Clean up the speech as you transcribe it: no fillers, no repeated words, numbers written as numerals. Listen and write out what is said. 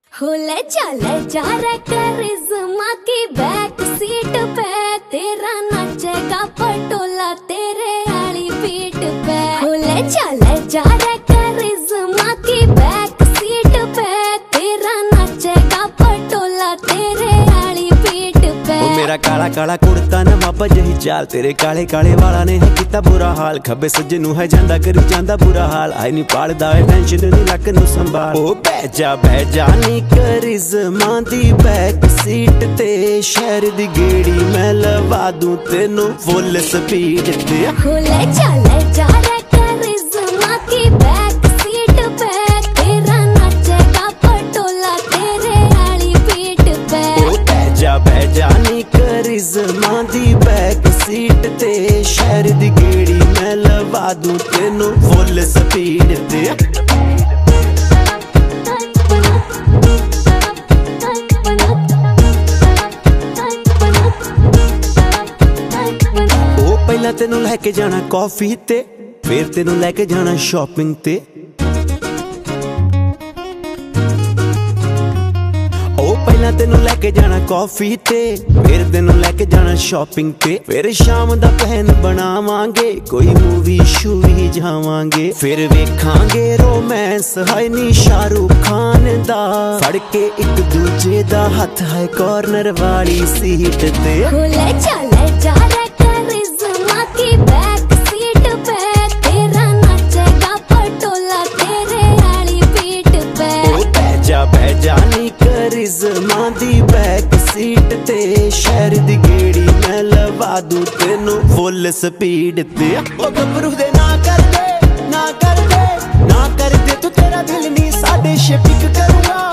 हो ले जा रे करिश्मा की बैक सीट पे तेरा नाचेगा पटोला तेरे आली पीठ पे। हो ले जा रे करिश्मा की बैक सीट पे तेरा नाचेगा पटोला तेरे आली पीठ पे। ओ मेरा काला काला कुड़ता न मापा जही चाल तेरे काले काले वाला ने है किता बुरा हाल खब्बे सज्जे नू है जांदा करी जांदा बुरा हाल आई नी पालदा है टेंशन नी लक नू संभाल। ओ बह जा नी करिश्मा दी बैक सीट ते शहर दी गेड़ी मैं लवा दूं तेनू फुल स्पीड ते। हो ले जा रे करिश्मा की बैक सीट पे तेरा नाचेगा पटोला तेरे आली पीठ पे। ओ बह जा नी करिश्मा दी बैक सीट ते शहर दी गेड़ी मैं लवा दूं तेनू फुल स्पीड ते। पहला तेनू लैके जाना कॉफी ते फिर तेनू लैके जाना शॉपिंग ते। ओ पहला तेनू लैके जाना कॉफी ते फिर तेनू लैके जाना शॉपिंग ते। फिर शाम दा प्लान बनावांगे कोई मूवी शूवी जावांगे फिर वेखांगे रोमांस है नी शाहरुख खान दा फड़ के एक दूजे दा हथ है कॉर्नर वाली सीट ते। हो ले जा रे करिश्मा की बैक सीट पे तेरा नाचेगा पटोला तेरे आली पीठ पे। ओ बह जा नी करिश्मा दी बैक सीट ते शहर दी गेड़ी मैं लवा दूं तेनू फुल स्पीड ते। ओ गबरू दे ना कर दे तू तेरा दिल नी साडे शिपिक करूंगा